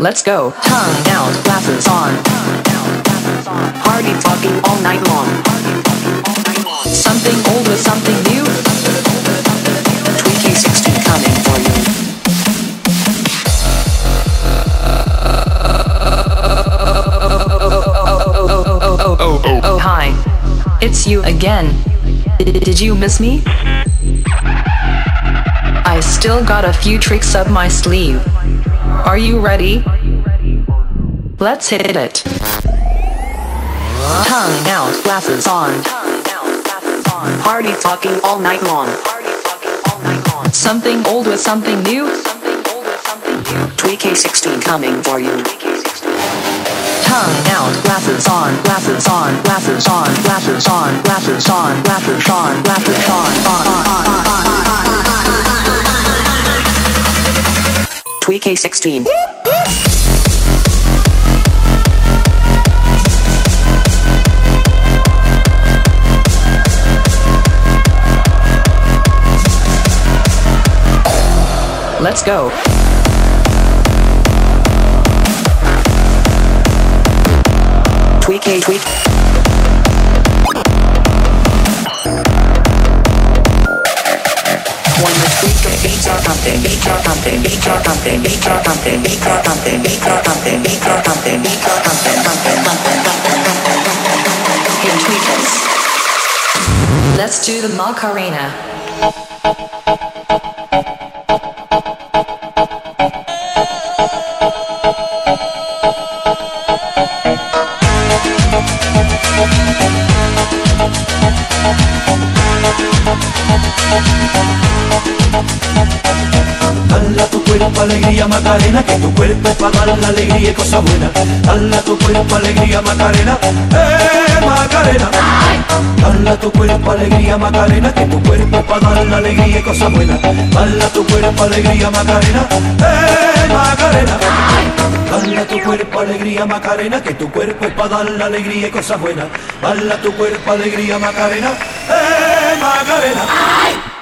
Let's go. Tongue out, glasses on. Party talking all night long. Something old with something new. Tweaky 16 coming for you. Oh, hi. It's you again. Did you miss me? I still got a few tricks up my sleeve. Are you ready? Let's hit it. Tongue out, glasses on. Party talking all night long. Something old with something new. Tweaky 16 coming for you. Tongue out, glasses on, glasses on, glasses on, glasses on, glasses on, glasses on, glasses on. Tweaky 16. Let's go. Tweaky tweak. When the tweak of beats are pumping, beats are pumping, beats are pumping, beats are pumping, beats are pumping, beats are pumping, beats are pumping, beats are pumping, pumping, pumping, pumping, pumping. Hey tweakers, let's do the Macarena. Dale a tu cuerpo alegría Macarena, que tu cuerpo es para dar la alegría y cosas buenas. Dale a tu cuerpo alegría Macarena, Macarena. Dale a tu cuerpo alegría Macarena, que tu cuerpo es para dar la alegría y cosas buenas. Dale a tu cuerpo alegría Macarena, Macarena. Dale a tu cuerpo alegría Macarena, que tu cuerpo es para dar la alegría y cosas buenas. Dale a tu cuerpo alegría Macarena, Macarena.